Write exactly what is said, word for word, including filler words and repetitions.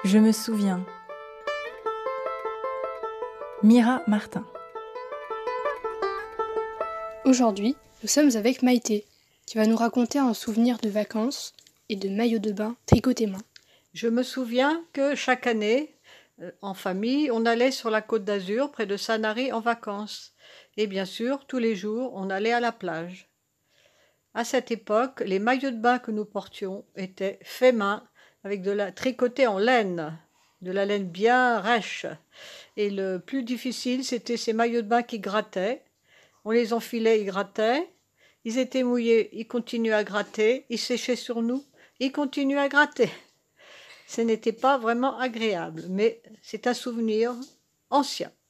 Je me souviens. Mira Martin. Aujourd'hui, nous sommes avec Maïté, qui va nous raconter un souvenir de vacances et de maillots de bain tricotés main. Je me souviens que chaque année, euh, en famille, on allait sur la Côte d'Azur, près de Sanary, en vacances. Et bien sûr, tous les jours, on allait à la plage. À cette époque, les maillots de bain que nous portions étaient faits main, avec de la tricotés en laine, de la laine bien rêche. Et le plus difficile, c'était ces maillots de bain qui grattaient. On les enfilait, ils grattaient. Ils étaient mouillés, ils continuaient à gratter. Ils séchaient sur nous, ils continuaient à gratter. Ce n'était pas vraiment agréable, mais c'est un souvenir ancien.